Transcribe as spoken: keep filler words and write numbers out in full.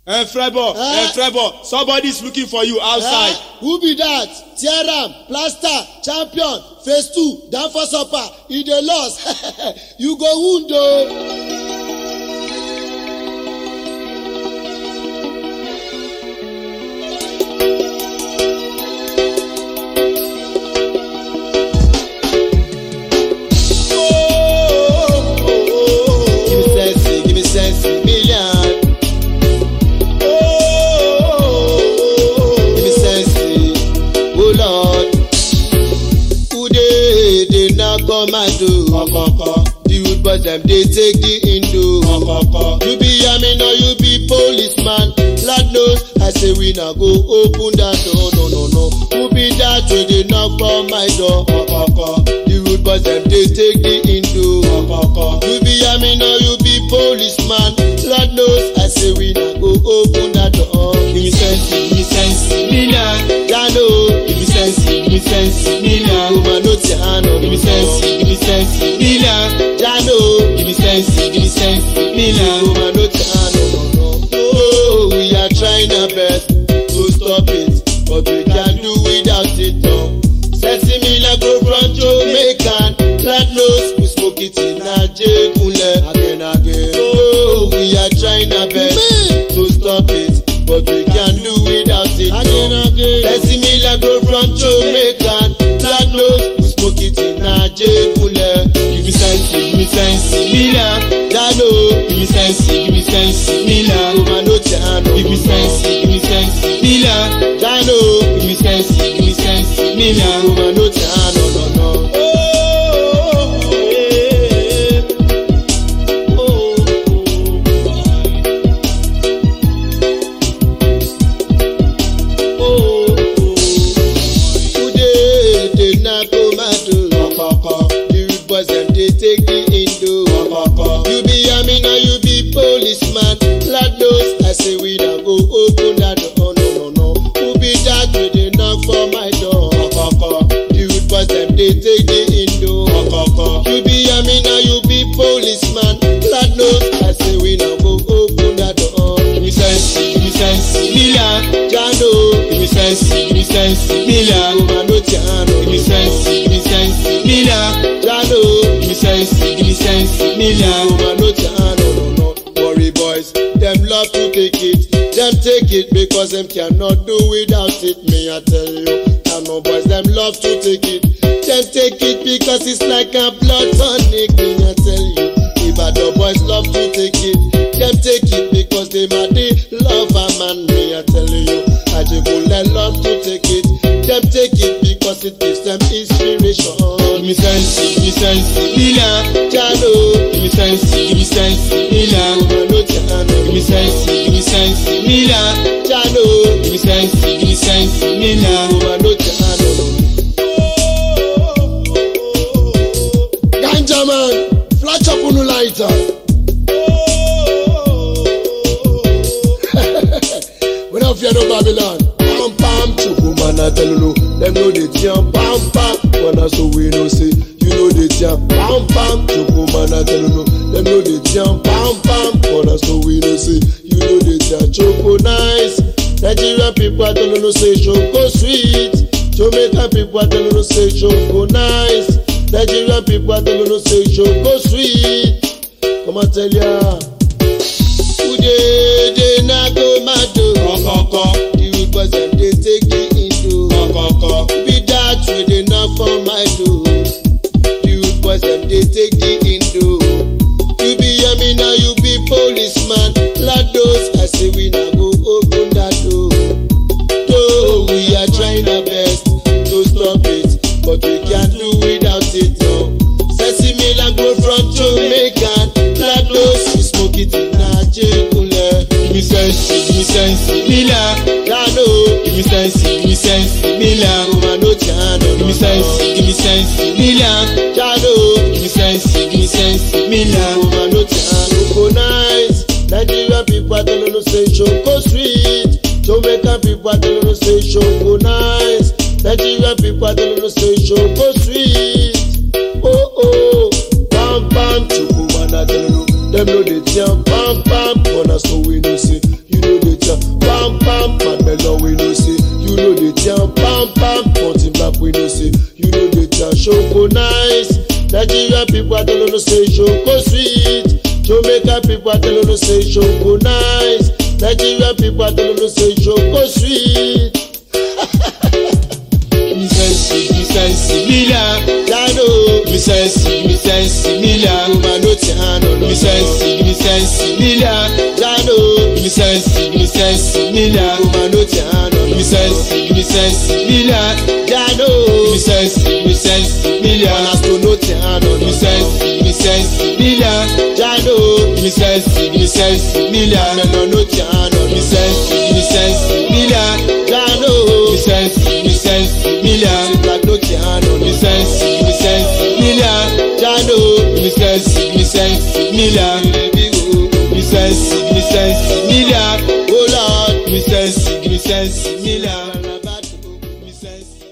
Eh, Frebo, eh, eh, Frebo, somebody's looking for you outside. Eh, who be that? Tearam, Plaster, Champion, Phase two, down for supper, in the loss. You go wound though. The root boys them they take the Indo. You be yamin or you be policeman. Lord knows I say we now go open that door. No no no. Who be that way they knock on my door? The root boys them they take the Indo. You be yamin or you be policeman. Lord knows I say we now go open that door. Give me sense, give me sense, Milan. Ya know. Give me sense, give me sense, Milan. Woman no tiano. Give me sense, give me sense, Milan. Ya know. Give me sense, give me sense, Milan. Woman no tiano. Oh, we are trying our best to stop it, but we can't do without it. No. Sexy Milan go from Jamaican. God knows we smoke it in Nigeria again again. Oh, we are trying our best to stop it, but we can't do without it. Again again. Sexy Milan go from Jamaican. God knows we smoke it in Nigeria. Give me sense, give me sense, Milan. Ya know. Give me sense, give me sense, Milan. Woman no tiano. Give me sense, give me sense, Milan. Ya know. Give me sense, give me sense, Milan. Woman no tiano, no no. Oh, yeah. Oh, oh, oh. Today they not go mad. The root boys them they take the Indo. You be yamin or you be policeman. Lord knows I say we now go open that door. No no no. Who be that way they knock for my door? The root boys them they take the Indo. You be yamin or you be policeman. Lord knows I say we now go open that door. Give me sense, give me sense, Milan. Ya know. Give me sense, give me sense, Milan. Woman no tiano. Give me sense, give me sense, Milan. Ya know. Give me sense, give me sense, Milan. Woman no tiano, no no. Worry boys, them love to take it. Them take it because them cannot do without it. Me I tell you, I know boys them love to take it. Them take it because it's like a blood tonic. Me I tell you, if the boys love to take it. Them take it because they mad they love a man. Me I tell you, I just love to take it. Them take it because it gives them inspiration. Give me sense, give me sense, Milan. Ya know. Give me sense, give me sense, Milan. Woman no tiano. Give me sense, give me sense, Milan. Ya know. Give me sense, give me sense, Milan. Woman no tiano. Ganja man, flash up on the lighter. We don't fear no Babylon. Pam pam, chuku man I tell you, them know they jam. Pam pam, wanna so we know say, you know they jam. Pam pam, chuku man I tell you, them know they jam. Pam pam, wanna so we know say, you know they jam. Choco nice, Nigerian people I tell you say choco sweet. Jamaican people I tell you say choco nice. Nigerian people I tell you say choco sweet. Come on tell ya. Today they not go mad. The root boys them they take the Indo. Be that way they knock for my door. The root boys them they take the Indo. You be yamin or you be policeman. Lord knows I say we now go open that door. Though we are trying our best to stop it, but we can't do without it. No. Sexy Milan go from Jamaican. Lord knows we smoke it in Nigeria. Give me sense, give me sense, Milan. Ya know. Give me sense, give me sense, Milan. Woman no tiano. Give me sense, give me sense, Milan. Ya know. Give me sense, give me sense, Milan. Woman no tiano. Go nice. Nigerian people I tell you say choco sweet. Jamaican people I tell you say choco nice. Nigerian people I tell you say choco sweet. Oh oh, pam pam, chuku man I tell you, them know they jam. Pam pam, wanna so we know say, you know they jam. Nigerian people are telling us say Shoko sweet. Jamaica people are telling us say Shoko nice. Nigerian people are telling us say Shoko sweet. Me sensi, me sensi, Mila. Jano, Me sensi, me sensi, Mila. woman no tiano no. Me sensi, me sensi, Mila. Jano, Me sensi, me sensi, Mila. woman no tiano no. Me sensi, me sensi, Mila. Jano, Me sensi, me sensi, Mila. Wanasto no tiano Me no. sensi, me sensi, Mila. Jano, Me sensi, me sensi, Mila. no no tiano Me no. sensi, me sensi, Mila. Jano, Me sensi, me sensi, Mila. like no tiano Me no. sensi, me sensi, Mila. Jano, Me sensi, me sensi, Mila. baby oh, Me sensi, me sensi, Mila. oh Lord, Me sensi, me sensi, Mila. Alabado. Me sensi.